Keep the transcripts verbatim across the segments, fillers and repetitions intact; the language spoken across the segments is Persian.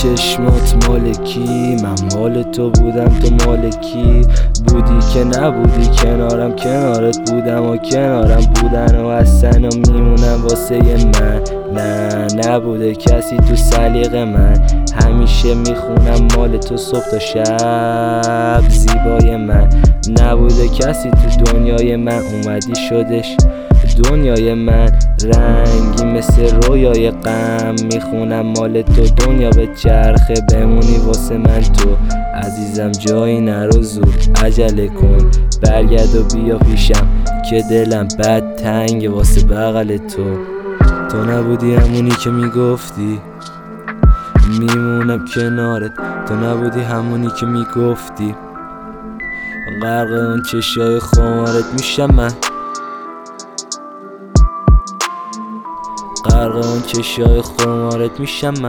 چشمات مالکی، من مال تو بودم تو مالکی بودی که نبودی کنارم، کنارت بودم و کنارم بودن و هستن و میمونم واسه من. نه نبوده کسی تو سلیق من، همیشه میخونم مال تو صبح تا شب زیبای من. نبوده کسی تو دنیای من، اومدی شدش دنیای من. رنگی مثل رویای غم، میخونم مال تو دنیا به چرخه بمونی واسه من تو. عزیزم جایی نرو زود عجله کن، برگرد و بیا پیشم که دلم بد تنگ واسه بغل تو. تو نبودی همونی که میگفتی میمونم کنارت، تو نبودی همونی که میگفتی غرق اون چشای خمارت میشم من، غرق اون چشای خمارت میشم من.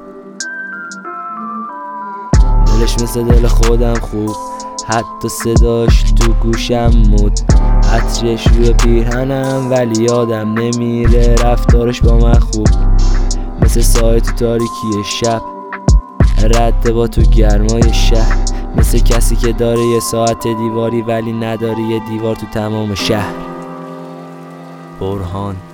دلش مثل دل خودم خوب، حتی صداش تو گوشم مود، عطرش روی پیرهنم ولی یادم نمیره رفتارش با من خوب. مثل سایه تو تاریکی شب، رد با تو گرمای شهر، مثل کسی که داره یه ساعت دیواری ولی نداره یه دیوار تو تمام شهر. برهان.